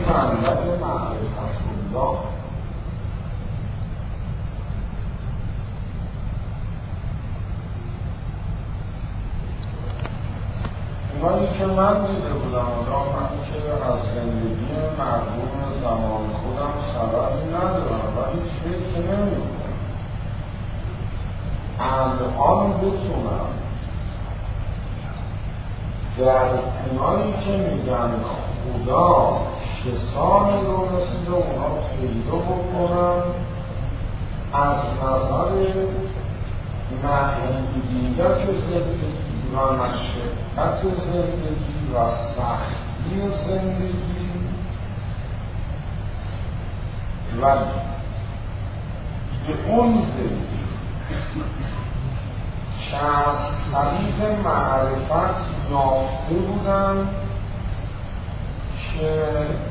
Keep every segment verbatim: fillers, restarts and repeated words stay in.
مطلب معرفت الله اینایی که من دیده بودم آدم من که از زندگی مردم زمان خودم خبری ندارم و هیچ فکر نمی‌کنم الان بتونم در اینایی که میگن خدا کسانی رو مثل اونا پیدا بکنم از نظر محدودیت زندگی و مشقت زندگی و سختی زندگی و به اون زندگی که از طریق معرفت یافته بودم که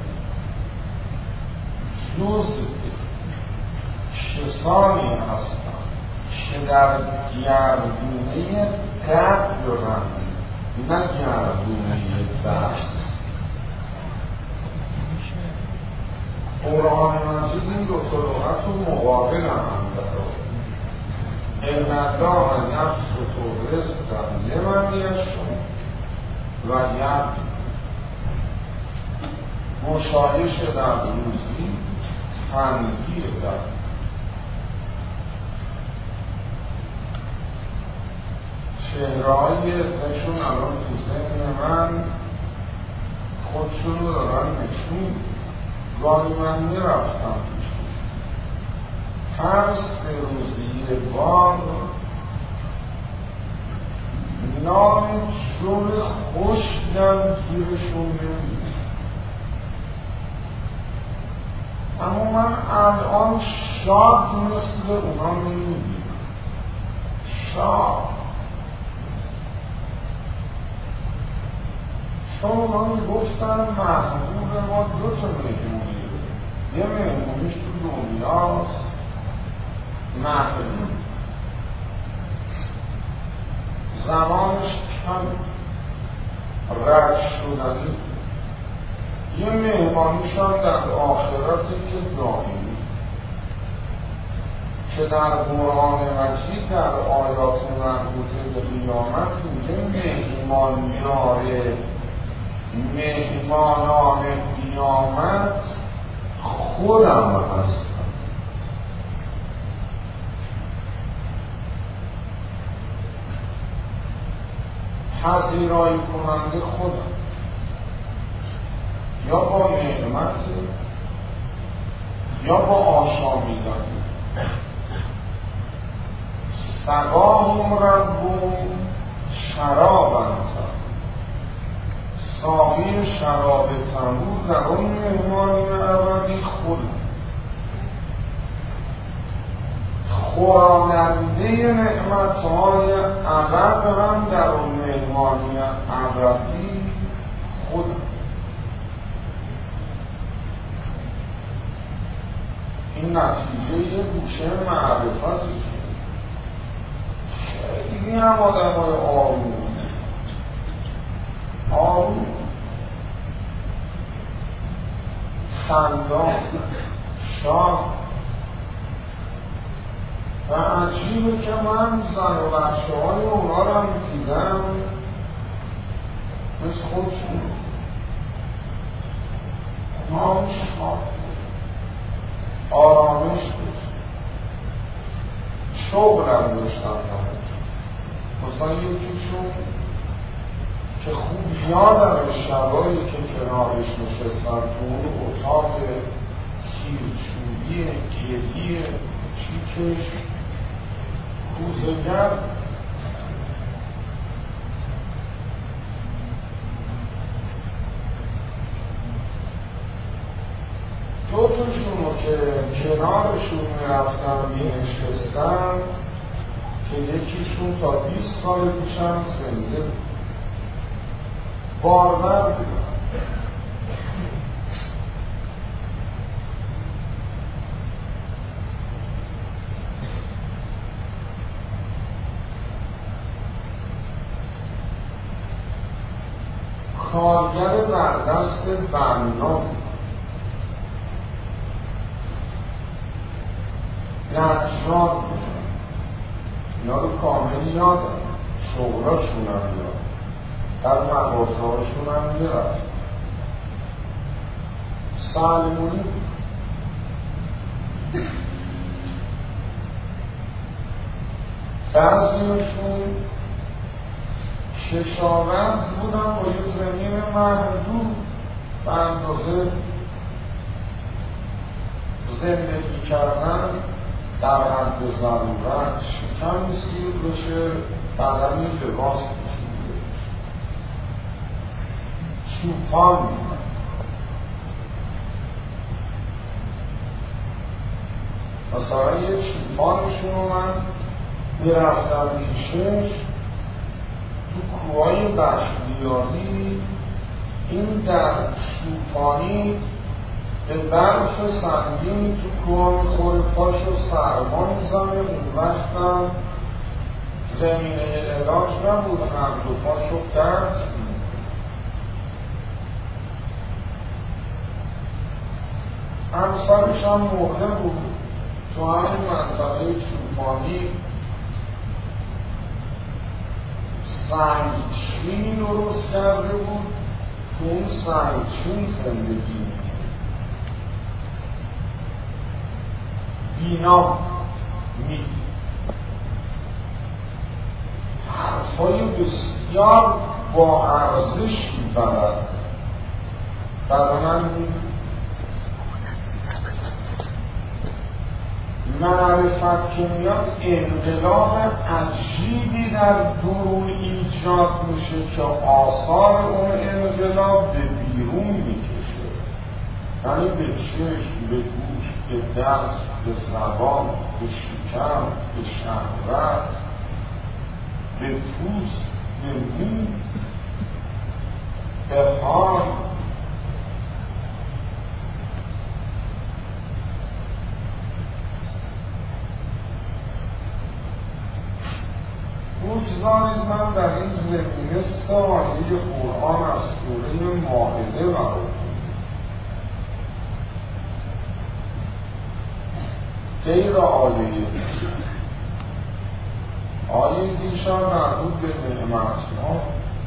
جز کسانی هستن که در گردونه قدرن نه گردونه درس. قرآن مجید این دو طلوعت رو مقابل هم داره. این الله نفس تو رزقا لمن یشاء و ید مشایش در روزی تنگیر در چهره‌های نشون الان تو ذهن من خودشون رو دارن نشون گاهی من میرفتم توشون هر سه روزی بار نام جور خوشگم گیرشون نمیده. اما من الان شاد مثل اونا نمیدیم. شاد چون ما میگفتن محبوب ما دو تا مهمونی یه مهمونیش تو دنیاست محبوب زمانش کم رد شدنی یه مهمانیشان در آخرتی که دائمی که در قرآن مجید در آیات مربوطه به قیامت میگه مهمانیار مهمانان قیامت خودم هستم. پذیرایی کننده خودم یا با نعمت یا با آشامیدن. سقاهم ربهم شرابا ساقی شراب تنور در اون مهمانی ابدی خود خوراننده نعمتهای ابد هم در اون مهمانی ابدی خود. این نتیجه یه گوشه معرفتی خیلی هم آدم های آروم آروم خندان شاد و عجیبه که من زن و بچه های اونا رو هم دیدم مثل خودشون اونا هم شاد آرامش داشت شغل هم داشتن مثلا یکیشون که خوب یادم شبایی که کنارش نشستن تو اون اتاق شیرچوبی گلی چیکش کوزه‌گر دو تاشون رو که کنارشون میرفتن مینشستن که یکیشون تا بیست سال پیشم زنده بود باربر بود. کارگر بردست بنا نجار بودن، اینا رو کامل یادم، شغلاشون هم یاد، در مغازه هاشون هم میرفت. سلمونی بود. بعضیشون کشاورز بودن با یه زمین محدود به اندازه زندگی کردن در حد ضرورت، شکم سیر بشه، بدنی لباس پوشیده بشه. چوپان بودن. مثلا یه چوپانشون رو من میرفتم پیشش تو کوهای بختیاری، این در چوپانی به برف سنگین تو کوها میخوره، پاشو سرما میزنه. اون وقتم زمینه علاج نبود، هم دو پاشو درد. همسرش هم مرده بود. تو همین منطقه چوپانی سنگچین درست کرده بود، تو اون سنگچین زندگی می‌کرد. بینا می حرفای بسیار با ارزش می‌برد. برای من معرفت که میاد انقلاب عجیبی در درون ایجاد میشه که آثار اون انقلاب به بیرون میکشه، یعنی به چشم، به گوش، به دست، به زبان، به شکم، به شهوت، به پوست، به مو، به حال. بگذارید من در این زمینه سه آیه قرآن از سوره مائده براتون غیر آیه آیه دیشان مربوط به نعمت‌ها،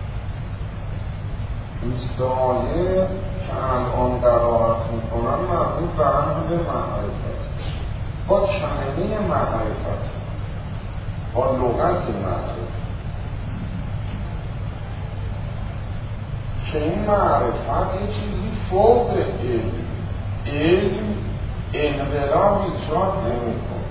این سه آیه که الان دلالت میکنن مربوط به امر معرفت، با کلمه معرفت، با لغت معرفت، که این معرفت یه چیزی فوق علم. علم انقلاب ایجاد نمی‌کنه.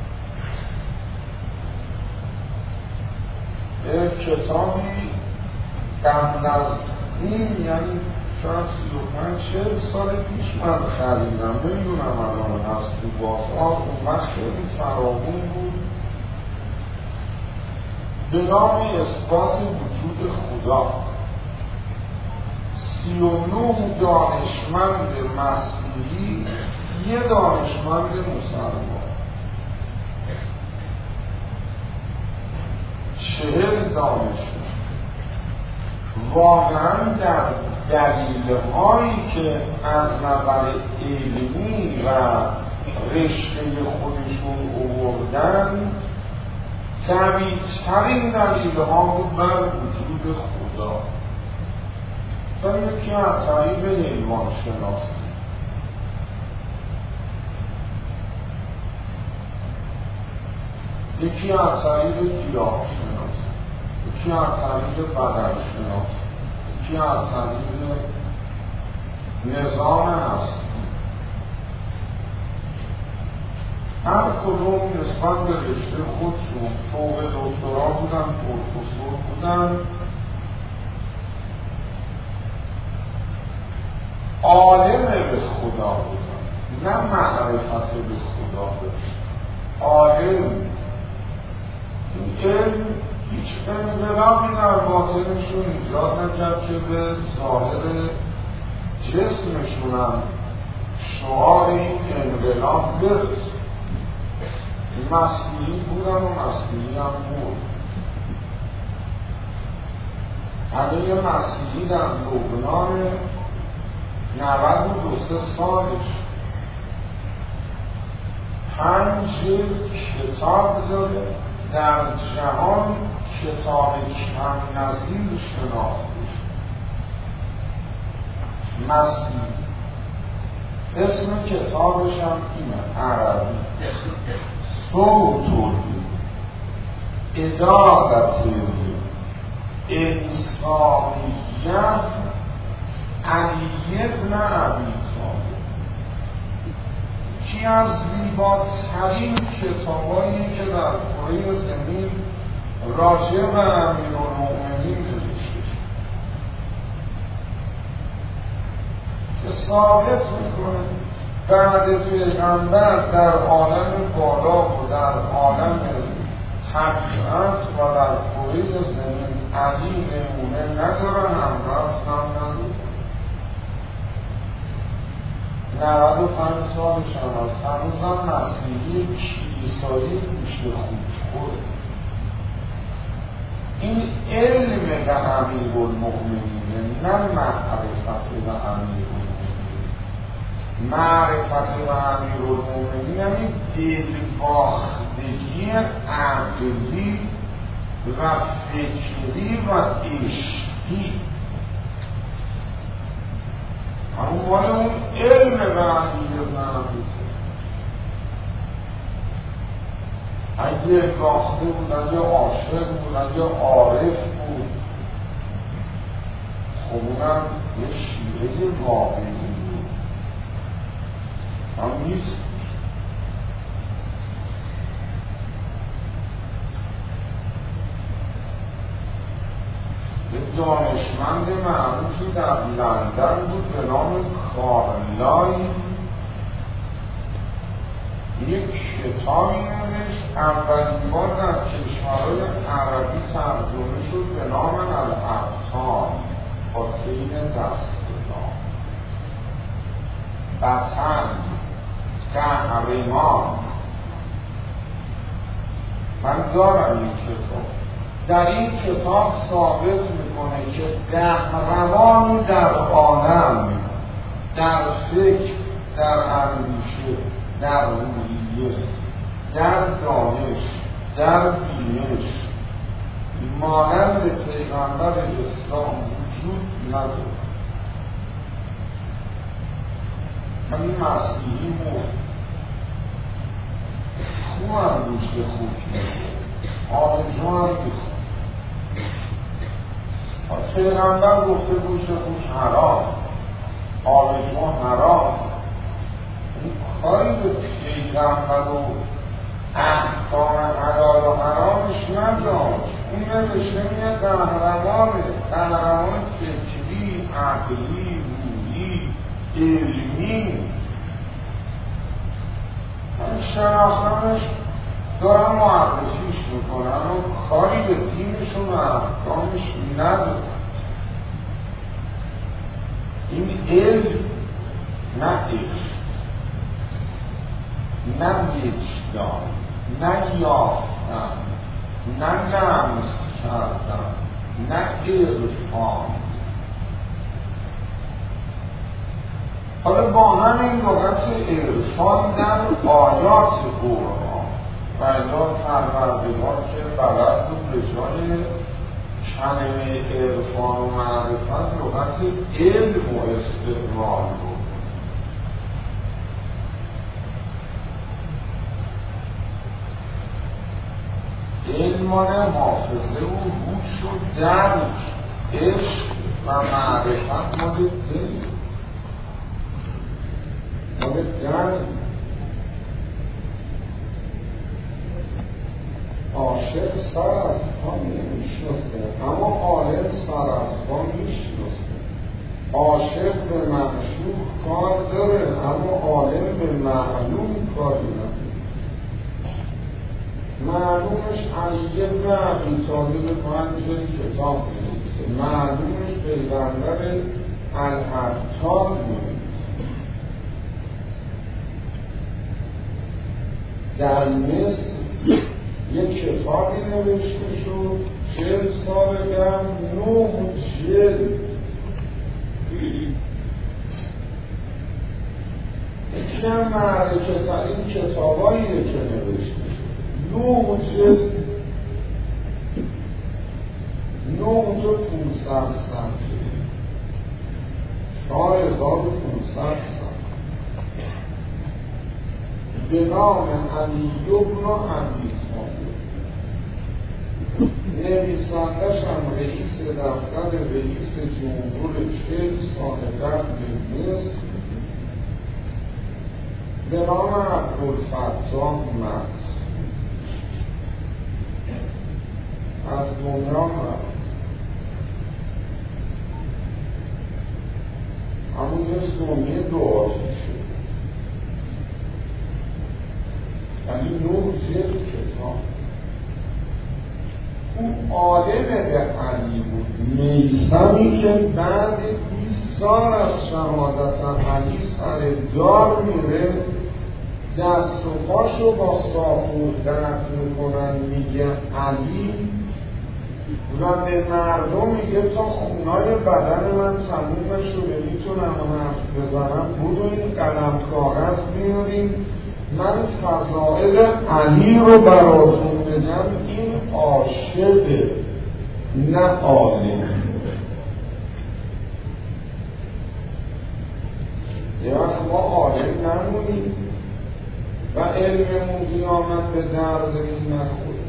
یه کتابی قبل از این، یعنی شاید سی و پنج چهل سال پیش من خریدم، نمیدونم الان هست تو بازار، اون وقت خیلی فراوون بود، به نام اثبات وجود خدا. سی و نه دانشمند مسیحی، یه دانشمند مسلمان، چهل دانشمند واقعا در دلیل‌هایی که از نظر علمی و رشته خودشون آوردن قوی‌ترین دلیل‌ها بود بر وجود خدا. مثلا یکی از طریق حیوان شناسی، یکی از طریق گیاه شناسی، یکی از طریق بدن شناسی، یکی از طریق نظام هستی. هر کدوم نسبت به رشته خودشون فوق دکترا بودن، پروفسور بودن، عالم به خدا بودن، نه معرفت به خدا داشت، عالم. این علم هیچ انقلابی در باطنشون ایجاد نکرد که به ظاهر جسمشون هم شعاع این انقلاب برسه. مسیحی بودن و مسیحی هم بود. همه یه مسیحی در لبنان نود و دو سه سالش پنج کتاب داره، در جهان کتاب کم نظیر شناخته شد. مسیح اسم کتابش هم اینه، عربی، صوت ادارت انسانیت علی ابن ابی طالب. یکی از زیباترین کتابایی که در کره زمین راجع به امیرالمؤمنین نوشته شد، که ثابت میکنه بعد پیغمبر در عالم بالا و در عالم طبیعت و در کره زمین علی نمونه ندارن، هم راست هم ندارن. نود و پنج سالش هم هست، هنوزم مسیحی کلیسایی گوشت خوب خوره. این علم به امیرالمؤمنین، نه معرفت به امیرالمؤمنین. معرفت به امیرالمؤمنین یعنی دلباختگی عقلی و فکری و عشقی، همون مال اون علم به امیرالمؤمنین. اگه باخته بودن یا عاشق بودن یا عارف بود، خب اونم یه شیوه واقعی بود، هم نیست. یه دانشمند معروفی در لندن بود به نام کارلای، یک کتابی نوشت، اولین بار در کشورهای عربی ترجمه شد به نام الابطال با طین دستگاه. بطن، قهرمان. من دارم این کتاب. در این کتاب ثابت میکنه که قهرمانی در عالم، در فکر، در اندیشه، در روحیه، در دانش، در بینش مانند پیغمبر اسلام وجود نداره. همین مسیحی مرد، خوب هم گوشت خوک میده، آبجو هم میخواد. پیغمبر گفته گوشت خوک حرام، آبجو حرام. این کاری به پیغمبر و احکام حلال و حرامش نداشت. اون نوشته میاد قهرمانه، قهرمان فکری، عقلی، روحی، علمی. من شناختمش دارم معرفیش میکنم و کاری به دینشون و احکامش نداره. این علم نه عشق، نه وجدان، نه یافتن، نه لمس کردن، نه عرفان. حالا با همین لغت عرفان در آیات قرآن و الا پروردگار که بلد بود به جای کلمه عرفان و معرفت لغت علم و استقرار بود. علم مال حافظه و هوش و درک، عشق و معرفت مال دل، مال درک. عاشق سر از پا نمیشناسه، اما عالم سر از پا میشناسه. عاشق به معشوق کار داره، اما عالم به معلوم کاری نداره. معلومش علی ابن ابی طالب پنج کتاب می‌نویسه، معلومش پیغمبر الابطال می‌نویسه. در مصر یک کتابی نوشته شد، چهل سال هم نه جلد. یک یکی هم معرکه ترین کتاباییه که نوشته نه جلد نه جلد پونصد صفحه چهار هزار و پونصد صفحه به نام علی بن ابی طالب. نویسندش هم رئیس دفتر رئیس جمهور چهل سال قبل مصر به نام عبدالفتاح مصر از دنیا رفت. همون یه سنیه دعایی شد، یعنی نه جلد کتاب. اون عالم به علی بود، میثمی که بعد بیست سال از شهادت علی سر دار میره، دست و پاشو با ساپور درد میکنن، میگه علی و به مردم میگه تا خونای بدن من تموم نشده میتونم حرف بزنم، بودو این قلم کاغذ بیاریم من فضائل علی رو براتون بگم. این عاشقه نه عالم. یه وقت ما عالم نمونیم و علممون قیامت به درد این نخوره.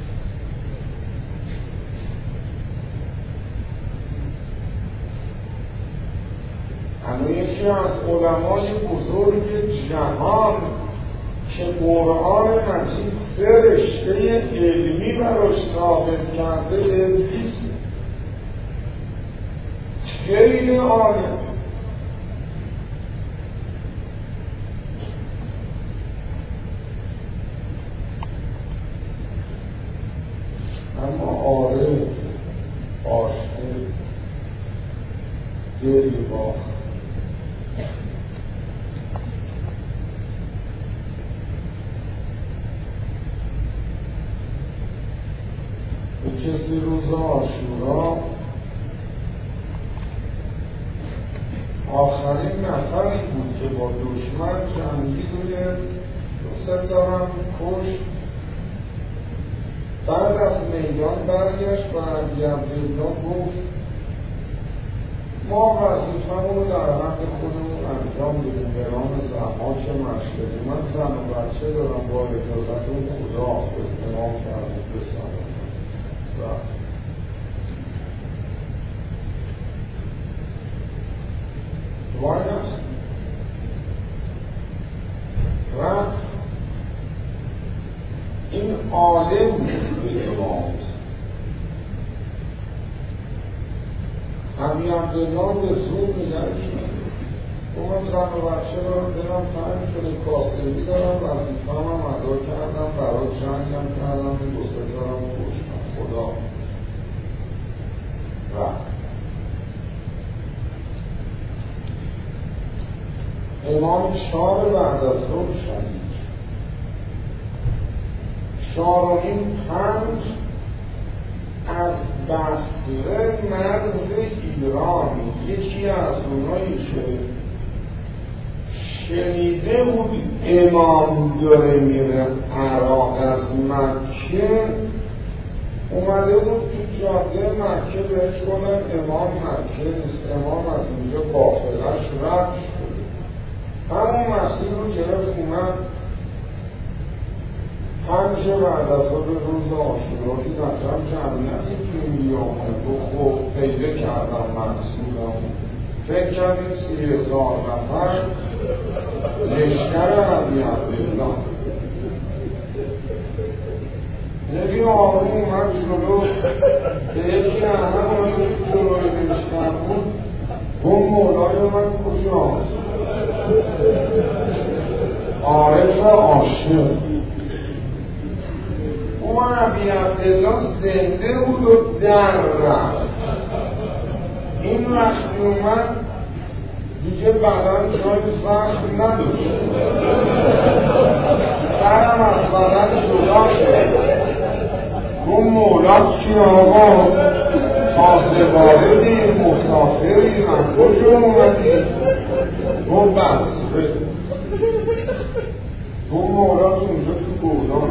اما یکی از علمای بزرگ جهان که قرآن مجید سه رشته علمی براش ثابت کرده ابلیس، خیلی عالم. اما عالم عاشق دل باخت. کسی روز عاشورا آخرین نفری بود که با دشمن جنگیدونه، دو سه تا هم کشت. بعد از میدان برگشت و علی عبدالله گفت ما وظیفه‌مون رو در حق خودمون انجام بدیم به نام زحمات مشهدی. من زن و بچه دارم، با اجازتون خدا حافظ نام کردیم بسنم. وارد و این عالم بود به امامت. علی عبدالله به زور میگرش من زن و بچه دارم، دلم تنگ شده، کاسبی دارم، وظیفه‌ام هم ادا کردم، برای جنگم کردم، به دو سه دارم کشتم. خدا رفت. امام چهار بعد از ظهر شدید، چهار و نیم پنج از بصره مرز ایران. یکی از اونایی که شنیده بود امام داره میره عراق از مکه، اومده بود تو جاده مکه بهش کنن امام مکه نیست، امام از اونجا قافله‌اش رد شده. همون مسیر رو گرفت اومد پنج بعد از روز عاشورا که مثلا جمعیتی که میامد و خوب پیدا کردم منصورم، فکر کردیم سی هزار نفر لشکر علی عبدالله. نبی آقایی اومد جلو به یکی احمد رو که جلوی لشکر بود، اون مولای من کجا عارف و عاشق. اون علی عبدالله زنده بود و در رفت. این وقتی اومد دیگه بدن جای زخم نداشت، سرم از بدن جدا شد. اون مولا چی آقا تازه واردی مسافری هم کجا اومدی؟ اون بس مولا تو اونجا تو گودان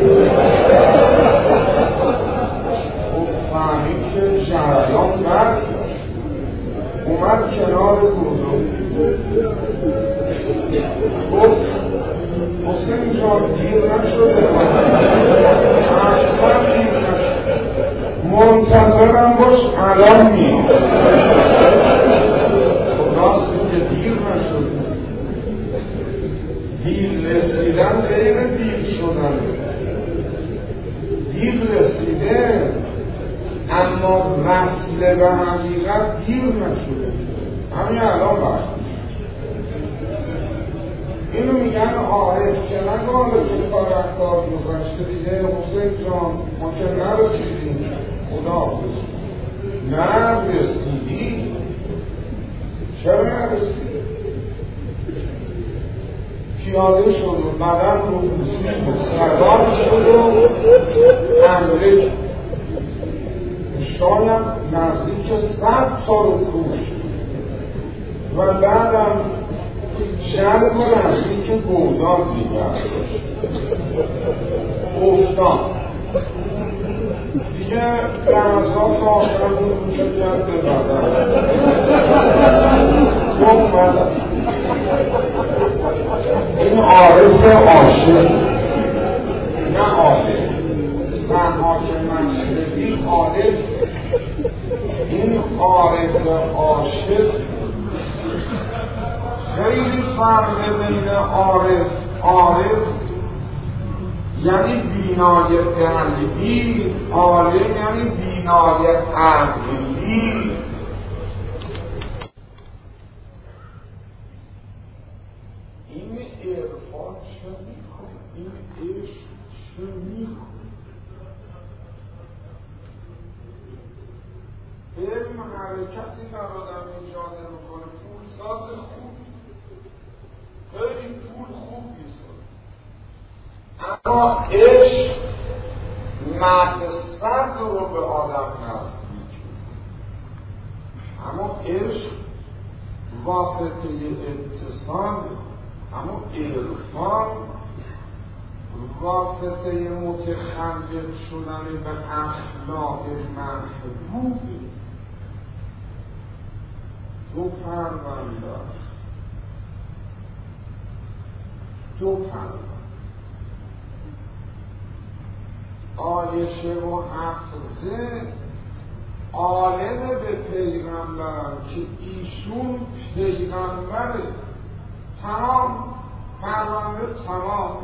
خب فهمید که جریان برد اومد کنار گودان گفت حسین جان دیر نشده اصلا دیر نشده منتظرم باش الان میاد راست که دیر نشده دیر رسیدن غیر دیر شدن دیر رسیده اما وصل به حقیقت دیر نشده همین الان باید اینو میگن عارف که نگاه که کارکار گذشته دیگه حسین جان ما که نرسیدیم خدا حافظ نرسیدی چرا نرسیدی پیاده شد و بدن رو بسید و سردار شد و حمله شاید نزدیک صد سال روز و بعدم شهر رو نزدیک گودان دیگر افتان دیگه درزا تا آخر رو روشه کرد به بدن گفتم این عارف عاشق نه عارف زنها که مشرقی عارف این عارف عاشق خیلی فرق بین عارف عارف یعنی بینای قلبی عالم یعنی بینای عقلی این عرفان چه میکنه این عشق چه میکنه علم حرکتی در آدم ایجاد میکنه پولساز خوب خیلی پول خوب میسازه اما عشق مقصد رو به آدم نزدیک اما عشق واسطه اتصال اما عرفان واسطه متخلق شدن به اخلاق محبوب دو پرونده دو پرونده عایشه و حفظه عالم به پیغمبرم که ایشون پیغمبره تمام پرونده تمام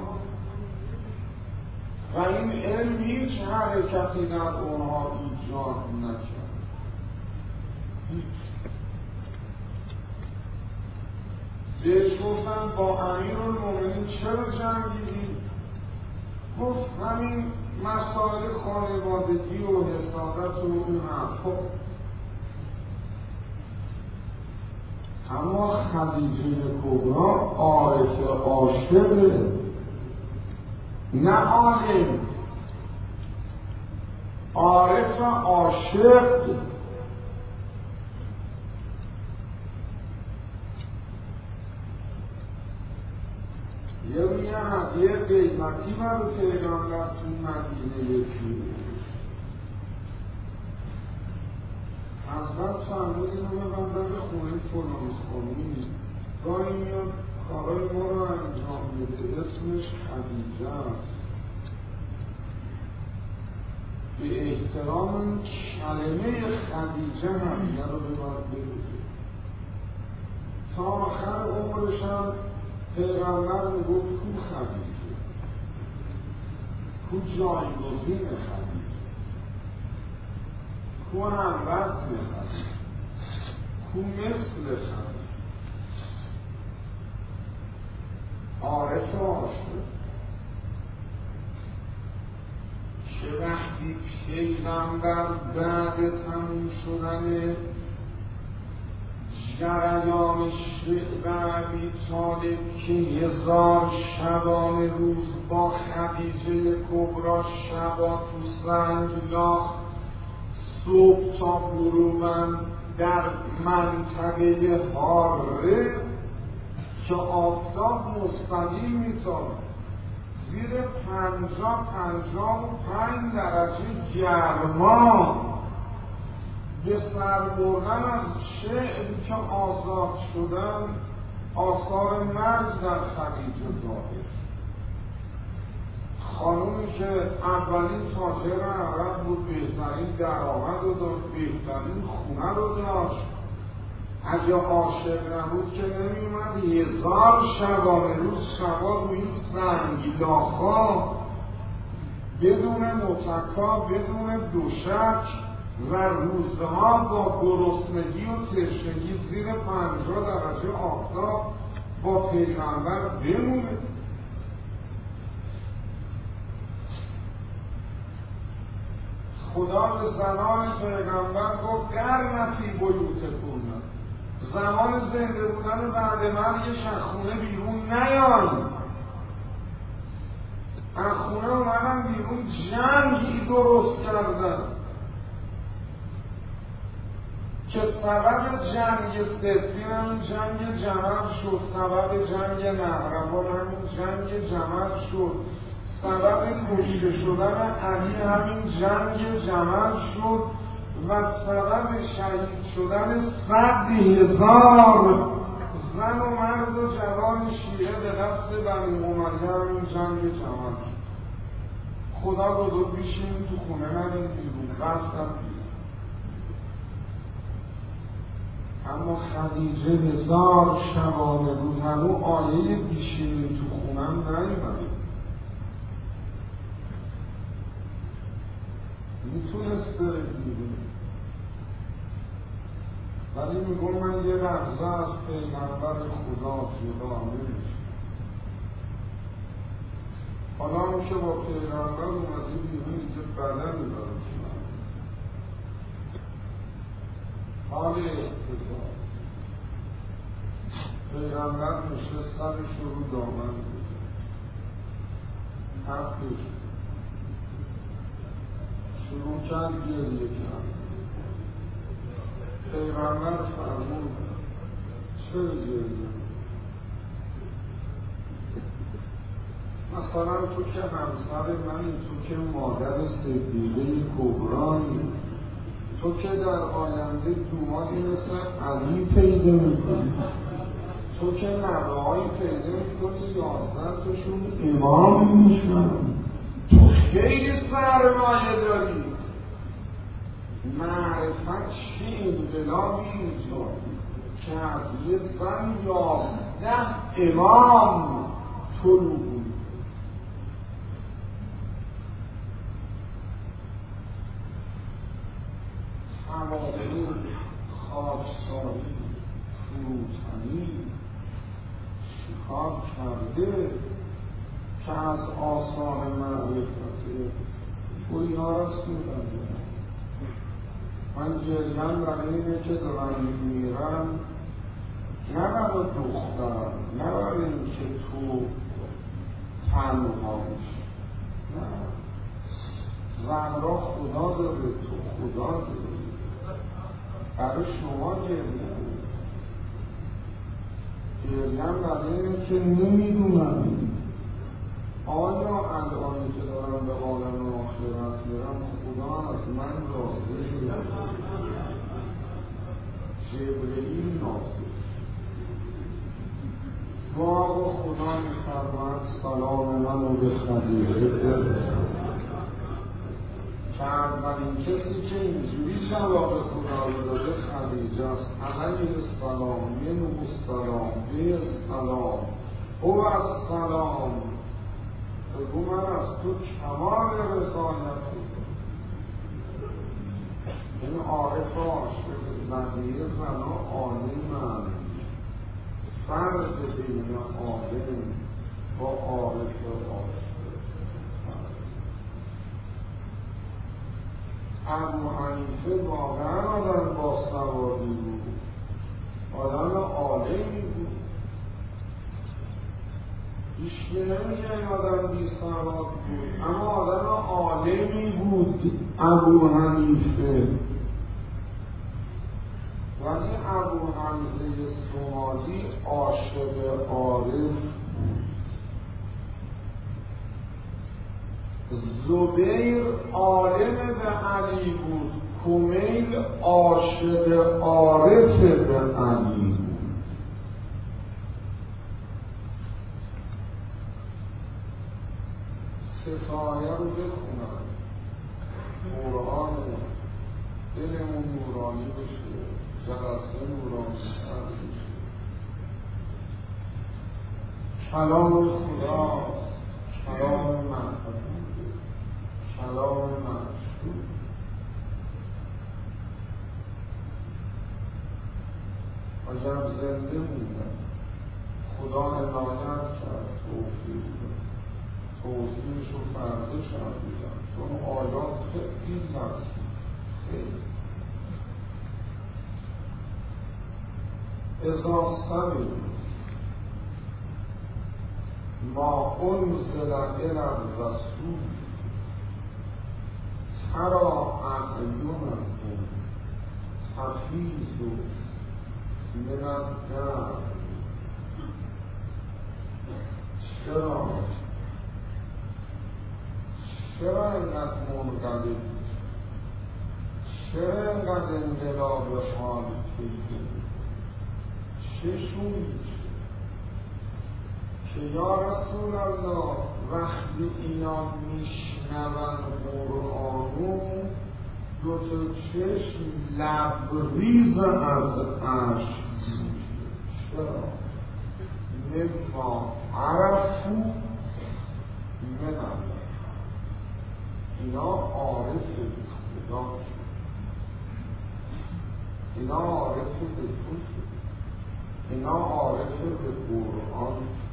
و این علم هیچ حرکتی در اونها ایجاد نکرد هیچ بهش گفتن با امیرالمومنین چرا جنگیدی؟ گفت همین مسائل خانوادگی و حسادت و اون حرفا اما خدیجه کبرا عارف عاشقه نه عالم عارف عاشق یه میگن یه قیمتی برای پیغمبر تو مدینه یکی حضرت فرمودی همه من در خونه فلان خانومی گاهی میاد کارای ما رو انجام میده اسمش خدیجه است به احترام کلمه خدیجه همینه رو به باید بگیده تا آخر عمرش هم پیغمبر میگفت کو خدیجه کو جایگزین خدیجه کو هموزن خدیجه کو مثل خدیجه عارف عاشق که وقتی پیغمبر بعد تموم شدن جریان شعب ابی طالب که هزار شبانه روز با خدیجه کبرا شبا تو سنگلاخ صبح تا غروبم در منطقه حاره که آفتاب مستقیم میتابه زیر پنجاه پنجاه و پنج درجه گرما به سر بردن از شعری که آزاد شدن آثار مرگ در خلیج ظاهر. خانومی که اولین تاجر عرب بود، بهترین درآمد رو داشت، بهترین خونه رو داشت، اگه عاشق نبود که نمیومد هزار شبانه روز شبا روی سنگ لاخا بدون متکا بدون دوشک و روزها با گرسنگی و تشنگی زیر پنجاه درجه آفتاب با پیغمبر بمونه. خدا به زنان پیغمبر گفت قرن فی بیوتکن، زمان زنده بودن بعد مرگش از خونه بیرون نیاین. از خونه اومدن بیرون جنگی درست کردن که سبب جنگ صفین همین جنگ جمل شد، سبب جنگ نهروان همین جنگ جمل شد، سبب کشته شدن علی همین جنگ جمل شد و سبب شهید شدن صد هزار زن و مرد و جوان شیعه به دست بنی امیه همین جنگ جمل شد. خدا رو دو بیشیم تو خونه نمین بیرون رفتم بیرون. اما خدیجه هزار شبانه روز هنو آیه بیشیم تو خونم نیمده، میتونست بره بیرون، ولی میگم من یه لحظه از پیغمبر خدا جدا نمیشه. حالا هم که با پیغمبر اومده بیرون دیگه بدنی برای شما حال اقتضا. پیغمبر میشه سرش رو دامن بزن حقش شروع کرد گریه کرد. پیغمبر فرمود چرا گریه؟ مثلا تو که همسر منی، تو که مادر صدیقه کبرانی، تو که در آینده دومانی مثل علی پیدا میکنی، تو که نوه‌هایی پیدا میکنی یازده تاشون امام میشن، تو خیلی سرمایه داری، معرفت چه انقلابی اینجا که از یه زن یازده امام طلوع بود. تواضع، خاکساری، فروتنی شکار کرده که از آثار معرفته و اینا راست میبنده. من گریم برای اینه که دارم میرم نه برای دختر، نه برای این که تو تنهاش، نه، زن را خدا داره، تو خدا داره، برای شما گریم گریم برای اینه که نمیدونم آیا الانی که دارم به عالم آخرت میرم خدا از من راضی جبرئیل نازل گاه و خدا میفرماید سلام منو به خدیجه برسان که اولین کسی که اینجوری جواب خدا رو داده خدیجه است. علیه السلام، منه السلام، به السلام، هو السلام. بگو من از تو کمال رسالت بودم. این عارف عاشق بقیه زنها عالم‌اند. فرق بین عالم با عارف عاشق. ابو حنیفه واقعا آدم باسوادی بود، آدم عالمی بود. هیچکی نمیگه این آدم بی سواد بود، اما آدم عالمی بود ابو حنیفه. ولی ابو حمزه سومالی عاشق عارف. زبیر عالم به علی بود، کمیل عاشق عارف به علی بود. ستایه رو بخونن، قرآن دلمون نورانی بشه، جلسه نورانی سر بشه. کلام خدا کلام محبوبه، کلام مشهور. اگر زنده موندن خدا عنایت کرد، توفیق داد، توفیقش رو فرده شد بودن، چون آیات خیلی لرزید، خیلی اذا سمعوا ما انزل الی الرسول تری اعینهم تفیض من الدمع. چرا چرا اینقدر منقلب، چرا اینقدر انقلاب حال پیدا، چشون که یا رسول الله وقتی اینا میشنون قرآنو دوتا چشم لبریز از عشق میشه. چرا؟ مما عرفو من الله. اینا عارف خدا شد، اینا عارف به تو شد، اینا عارف به قرآن شد.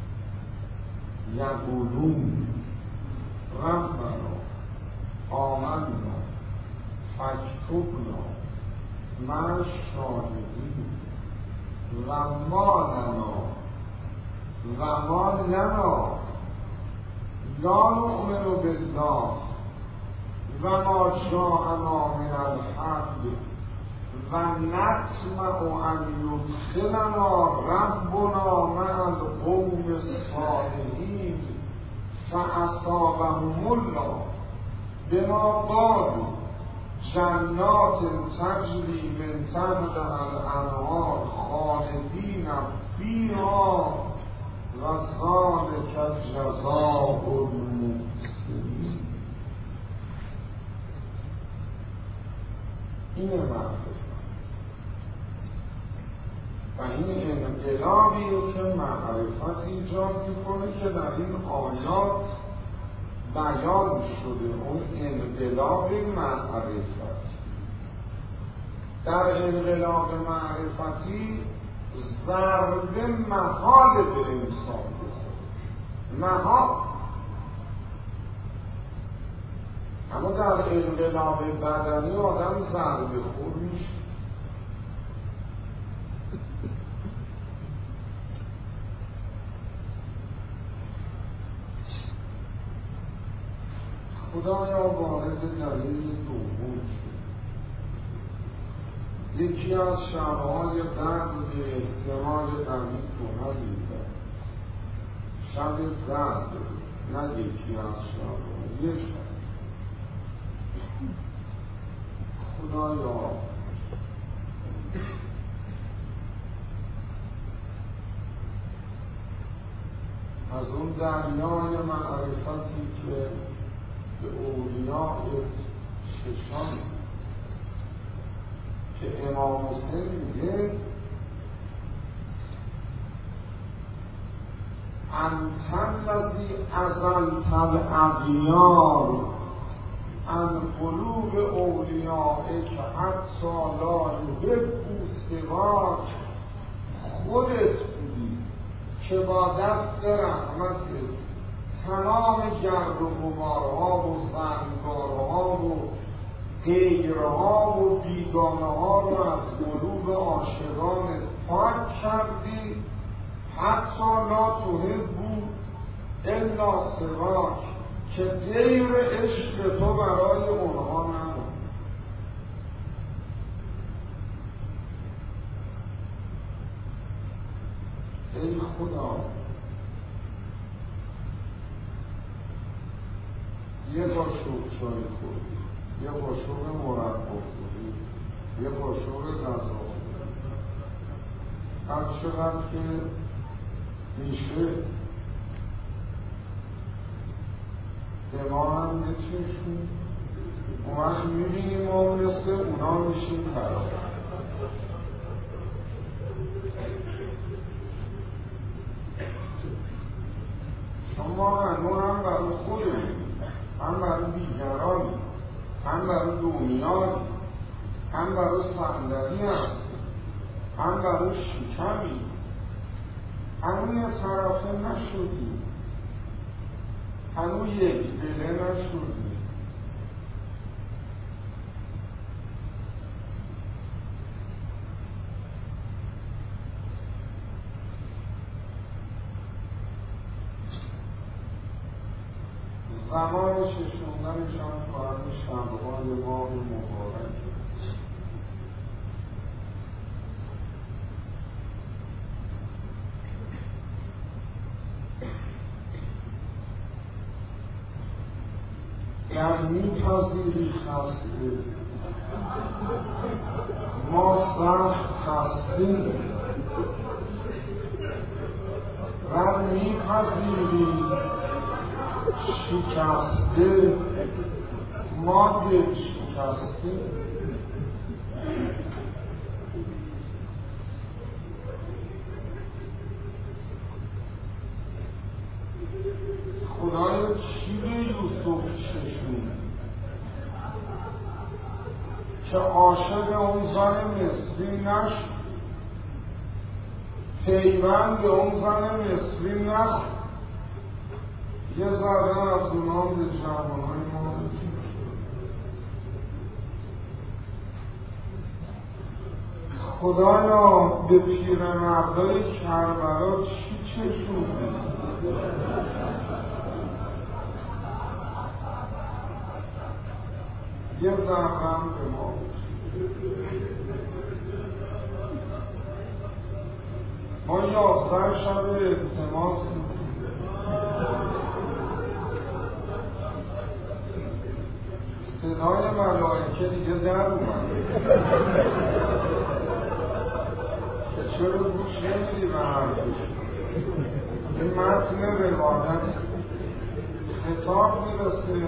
یقولون ربنا آمنا فاکتبنا مع الشاهدین و ما لنا و ما لنا لا نؤمن بالله و ما جاءنا من الحق و نطمع ان یدخلنا ربنا مع القوم الصالحین فاصابهم الله بما قالوا جنات تجری من تحتها الانهار خالدین فیها و ذلک جزاء المحسنین. اینه معرفت و این انقلابیه که معرفت ایجاد میکنه که در این آیات بیان شده. اون انقلاب معرفت در انقلاب معرفتی ضربه محال به انسان بخوره، محال. اما در انقلاب بدنی آدم ضربه خور میشه. خدایا وارد دلیل دوم شد. یکی از شبهای قدر به احتمال قوی تو نزیده، شب قدر، نه یکی از شبها، یه شب. خدایا از اون دریای معرفتی که به اولیاء چشان که امام حسین میگه انت الذی ازلت الاغیار عن قلوب اولیائک حتی لا یحبوا سواک. خودت بودی که با دست رحمتت تمام گرد و غبارها و زنگارها و غیرها و بیگانه ها رو از قلوب عاشقان پاک کردی. حتی لا تحبوا الا سواک، که غیر عشق تو برای اونها نمون. ای خدا یه قاشق چای خوردی، یه قاشق مربا خوردی، یه قاشق غذا خوردی، هر چقدر که میشه به ما هم یه چشم اومد میبینیم ما مثل اونا میشیم طرف. شما هنو هم برای خودمون، هم برای دیگرانی، هم برای دنیایی، هم برای صندلی هستی، هم برای شکمی. هنو یه طرفه نشدی، هنو یک دله نشدی. زمان ششوندنشان کارن شبهای ماه مبارک در میپذیری خسته ما سخت خستیم، در میپذیری شکسته ما دل شکسته. خدایا چی به یوسف ششون که عاشق اون زن مصری نشد، پیوند به اون زن مصری نخورد، یه ذره از اونام به جوانهای ما خدایا به پیرمردای کربلا چی چشوندی؟ یه ذره‌ام به ما ما یازده شب التماس صدای ملائکه دیگه در اومده که چرا گوش نمیدی به حرفش. این متن روایت خطاب میرسه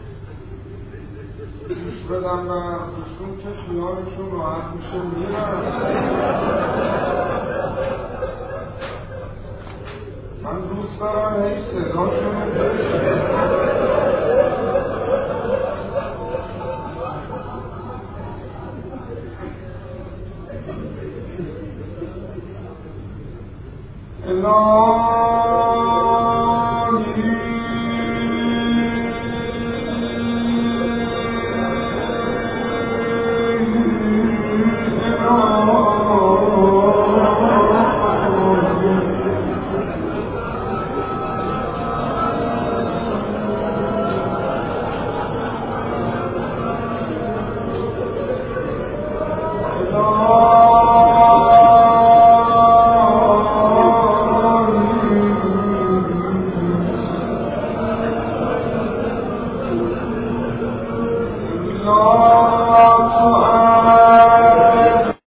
گوش بدن به حرفشون که خیالشون راحت میشه میرن. من دوست دارم هی صداشون رو بشه. Allah